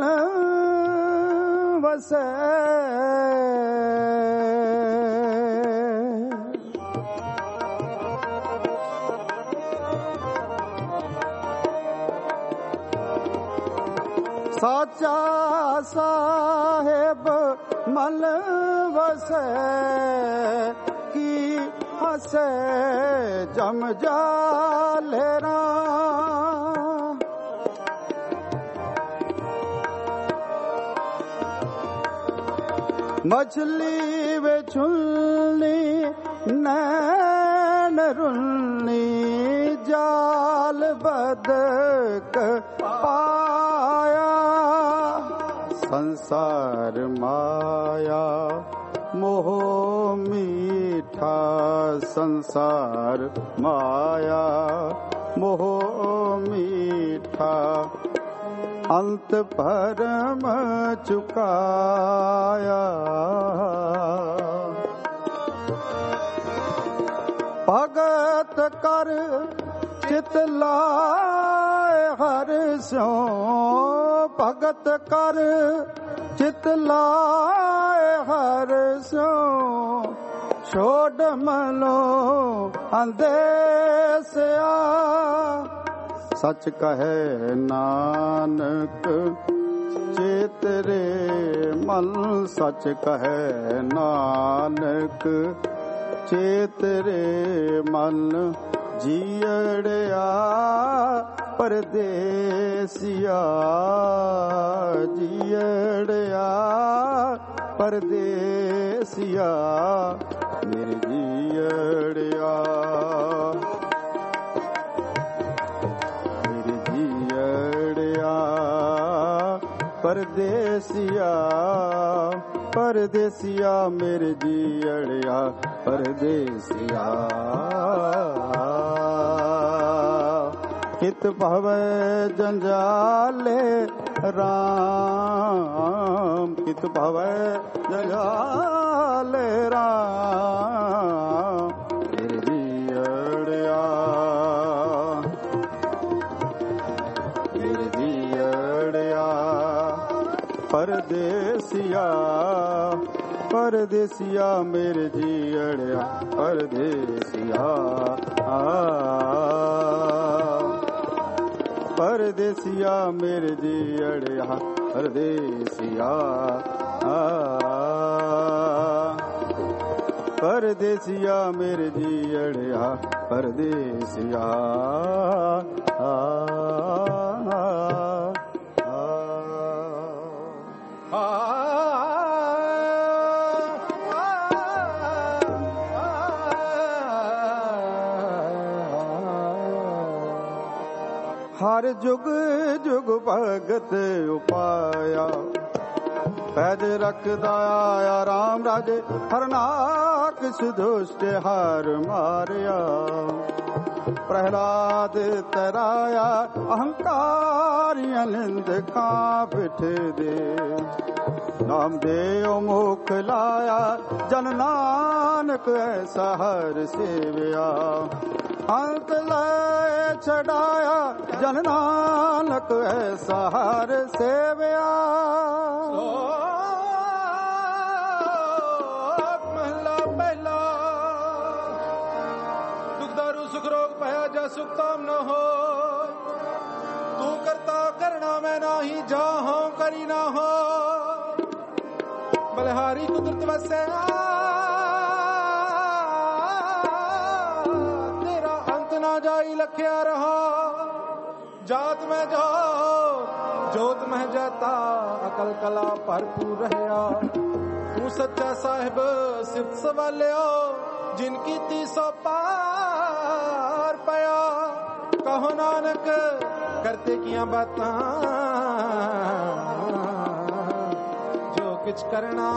ਵਸੈ ਸਾਚਾ ਸਾਹਿਬ ਮਨ ਵਸੈ ਕੀ ਹਸੈ ਜਮ ਜਾਲੇ ਰਾਮ। ਮਛਲੀ ਵਿਛੁਲਨੀ ਨੈਣ ਰੁਲਨੀ ਜਾਲ ਬਦਕ ਪਾਇਆ। ਸੰਸਾਰ ਮਾਇਆ ਮੋਹ ਮੀਠਾ ਸੰਸਾਰ ਮਾਇਆ ਮੋਹ ਮੀਠਾ ਅੰਤ ਭਰਮ ਚੁਕਾਇਆ। ਭਗਤ ਕਰ ਚਿਤ ਲਾਏ ਹਰਿ ਸਿਉ ਭਗਤ ਕਰ ਚਿਤ ਲਾਏ ਹਰਿ ਸਿਉ ਛੋੜ ਮਨੋ ਅੰਦੇਸਿਆ। ਸੱਚ ਕਹੈ ਨਾਨਕ ਚੇਤਰੇ ਮਨ ਸੱਚ ਕਹੈ ਨਾਨਕ ਚੇਤਰੇ ਮਨ ਜੀਅੜਿਆ ਪਰਦੇਸਿਆ ਜੀਅੜਿਆ ਪਰਦੇਸਿਆ ਮੇਰੇ ਜੀਅੜਿਆ ਮੇਰੇ ਜੀਅੜਿਆ ਪਰਦੇਸਿਆ ਪਰਦੇਸਿਆ ਮੇਰੇ ਜੀਅੜਿਆ ਪਰਦੇਸਿਆ। ਕਿਤ ਭਵੈ ਜੰਜਾਲੇ ਰਾਮ ਕਿਤ ਭਵੈ ਜੰਜਾਲੇ ਰਾਮ ਮੇਰੇ ਜੀਅੜਿਆ ਮੇਰੇ ਜੀਅੜਿਆ ਪਰਦੇਸਿਆ ਪਰਦੇਸਿਆ ਮੇਰੇ ਜੀਅੜਿਆ ਪਰਦੇਸਿਆ ਆ ਪਰਦੇਸਿਆ ਮੇਰੇ ਜੀਅੜਿਆ ਪਰਦੇਸਿਆ ਆ ਪਰਦੇਸਿਆ ਮੇਰੇ ਜੀਅੜਿਆ ਪਰਦੇਸਿਆ ਆ ਹਰ ਜੁਗ ਜੁਗ ਭਗਤ ਉਪਾਇਆ ਪੈਜ ਰੱਖਦਾ ਆਇਆ ਰਾਮ ਰਾਜੇ ਹਰਨਾਕਸ਼ ਦੁਸ਼ਟ ਹਰ ਮਾਰਿਆ। ਪ੍ਰਹਿਲਾਦ ਤਰਾਇਆ ਅਹੰਕਾਰੀਆਂ ਨਿੰਦਕਾਂ ਪਿੱਠ ਦੇ ਨਾਮ ਦੇਉ ਮੁਖ ਲਾਇਆ ਜਨ ਨਾਨਕ ਐਸਾ ਹਰ ਸੇਵਿਆ। ਅੰਤ ਲੈ ਛਡਾਇਆ ਜਨ ਨਾਨਕ ਐਸਾ ਹਰ ਸੇਵਿਆ। ਮਹਲਾ ਪਹਿਲਾ ਦੁਖ ਦਾਰੂ ਸੁਖ ਰੋਗ ਭਇਆ ਜਾ ਸੁਖ ਤਾਮ ਨ ਹੋ ਤੂੰ ਕਰਤਾ ਕਰਣਾ ਮੈਂ ਨਾਹੀ ਜਾ ਹਉ ਕਰੀ ਨਾ ਹੋ ਬਲਿਹਾਰੀ ਕੁਦਰਤ ਵਸਿਆ ਜਾਈ ਲਖਿਆ ਰਹਾ ਜਾਤ ਮੈਂ ਜੋ ਜੋਤ ਮਹਿ ਜਾਤਾ ਅਕਲ ਕਲਾ ਭਰਪੂਰ ਰਹਿਆ। ਤੂੰ ਸੱਚਾ ਸਾਹਿਬ ਸਿਫਤ ਸਵਾਲਿਓ ਜਿਨ ਕੀਤੀ ਸੋ ਪਾਰ ਪਿਆ। ਕਹੋ ਨਾਨਕ ਕਰਤੇ ਕੀਆਂ ਬਾਤਾਂ ਜੋ ਕਿਛ ਕਰਨਾ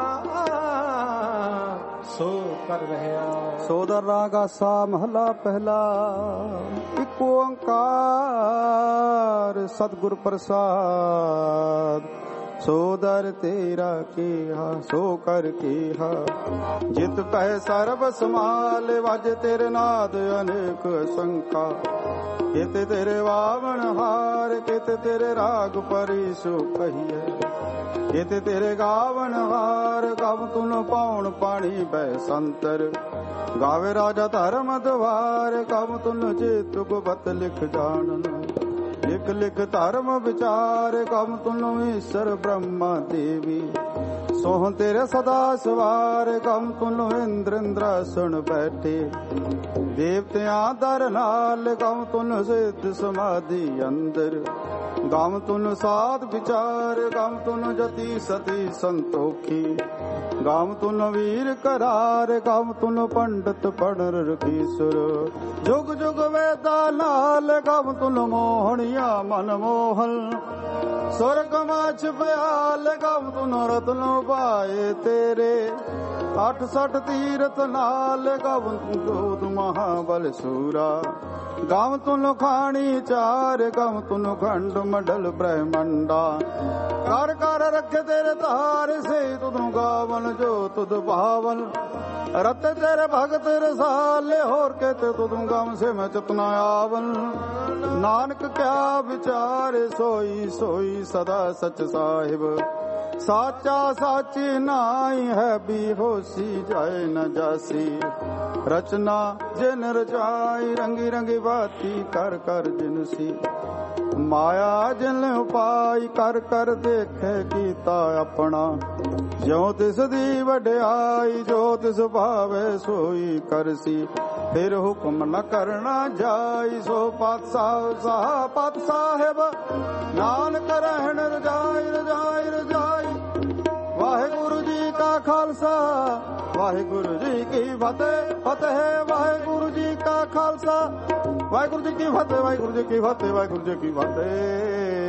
ਸੋ ਕਰ ਰਹਿਆ। ਸੋਦਰ ਰਾਗਾ ਸਾ ਮਹਲਾ ਪਹਿਲਾ ਇੱਕ ਓੰਕਾਰ ਸਤਿਗੁਰ ਪ੍ਰਸਾਦ
ਸੋ ਦਰ ਤੇਰਾ ਕੀਹਾ ਸੋ ਕਰ ਕੀਹਾ। ਜਿਤ ਕਹਿ ਸਰਬ ਸਮਾਲ ਵਜ ਤੇਰੇ ਨਾਦ ਅਨੇਕ ਸੰਖਾ। ਕਿਤੇ ਤੇਰੇ ਵਾਵਣ ਹਾਰ ਕਿਤੇ ਤੇਰੇ ਰਾਗ ਪਰੀ ਸੋ ਕਹੀਏ। ਕਿਤੇ ਤੇਰੇ ਗਾਵਣ ਹਾਰ ਗਵ ਤੁਨ ਪਾਉਣ ਪਾਣੀ ਬੈ ਸੰਤਰ। ਗਾਵੇ ਰਾਜਾ ਧਰਮ ਦਵਾਰ ਕਮ ਤੁਨ ਚੇਤੁ ਗੁਪਤ ਲਿਖ ਜਾਣਨ। ਲਿਖ ਲਿਖ ਧਰਮ ਵਿਚਾਰ ਕਮ ਤੁਨ ਈਸ਼ਰ ਬ੍ਰਹਮਾ ਦੇਵੀ। ਸੋਹ ਤੇਰੇ ਸਦਾ ਸਵਾਰ ਕਮ ਤੁਨ ਇੰਦਰ ਇੰਦਰਾਸਣ ਬੈਠੇ। ਦੇਵਤਿਆਂ ਦਰ ਨਾਲ ਕਮ ਤੁਨ ਸਿੱਧ ਸਮਾਧੀ ਅੰਦਰ। ਗਮ ਤੁਨ ਸਾਧ ਵਿਚਾਰ ਗਮ ਤੁਨ ਜਤੀ ਸਤੀ ਸੰਤੋਖੀ। ਗਮ ਤੁਨ ਵੀਰ ਕਰਾਰ ਗਮ ਤੁਨ ਪੰਡਤ ਪੜਰ ਰਖੀਸੁਰ। ਜੁਗ ਜੁਗ ਵੇਦਾ ਨਾਲ ਗਮ ਤੁਨ ਮੋਹਣੀਆ ਮਨ ਮੋਹਨ। ਸੁਰਗ ਮਾਛ ਪਿਆਲ ਗਮ ਤੁਨ ਰਤਨ ਪਾਏ ਤੇਰੇ। ਅੱਠ ਸੱਠ ਤੀਰਥ ਨਾਲ ਗਮ ਤੁਨ ਜੋਤ ਮਹਾਬਲ ਸੂਰਾ। ਗਮ ਤੁਨ ਖਾਣੀ ਚਾਰ ਗਮ ਤੁਨ ਖੰਡ ਮੰਡਲ ਬ੍ਰਹਮੰਡਾ। ਕਰ ਕਰ ਰੱਖੇ ਤੇਰੇ ਧਾਰ ਸੇ ਤੁਧਨੂੰ ਗਾਵਨ ਜੋ ਤੁਧ ਭਾਵਨ। ਰਤੇ ਤੇਰੇ ਭਗਤ ਰਸਾਲੇ ਹੋਰ ਕੇ ਤੇ ਤੁਧਨੂੰ ਗਮ ਸੇ ਮੈਂ ਚਤਨਾ ਆਵਨ। ਨਾਨਕ ਕਿਆ ਵਿਚਾਰੇ ਸੋਈ ਸੋਈ ਸਦਾ ਸਚ ਸਾਹਿਬ। ਸਾਚਾ ਸਾਚੀ ਨਾਈ ਹੈ ਵੀ ਹੋਸੀ ਜਾਏ ਨ ਜਾਸੀ। ਰਚਨਾ ਜਿਨ ਰਚਾਈ ਰੰਗੀ ਰੰਗੀ ਬਾਤੀ ਕਰ ਕਰ ਜਿਨਸੀ। ਮਾਇਆ ਜਿਨ ਉਪਾਈ ਕਰ ਕਰ ਦੇਖੇ ਕੀਤਾ ਆਪਣਾ। ਜਿਉ ਤਿਸ ਦੀ ਵਡਿਆਈ ਜੋ ਤਿਸ ਭਾਵੇ ਸੋਈ ਕਰਸੀ। ਫਿਰ ਹੁਕਮ ਨ ਕਰਨਾ ਜਾਈ ਸੋ ਪਾਤਸ਼ਾਹ ਸਾਹ ਪਤ ਸਾਹਿਬ। ਨਾਨਕ ਰਹਿਣ ਰਜਾਈ ਰਜਾਈ ਰਜਾਈ। ਵਾਹਿਗੁਰੂ ਜੀ ਕਾ ਖਾਲਸਾ ਵਾਹਿਗੁਰੂ ਜੀ ਕੀ ਫਤਿਹ। ਫਤਿਹ ਵਾਹਿਗੁਰੂ ਜੀ ਕਾ ਖਾਲਸਾ ਵਾਹਿਗੁਰੂ ਜੀ ਕੀ ਫਤਿਹ। ਵਾਹਿਗੁਰੂ ਜੀ ਕੀ ਫਤਿਹ। ਵਾਹਿਗੁਰੂ ਜੀ ਕੀ ਫਤਿਹ।